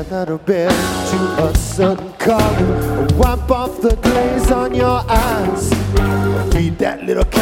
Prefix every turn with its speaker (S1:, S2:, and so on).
S1: that'll bear to a certain color. Wipe off the glaze on your eyes. Feed that little cat.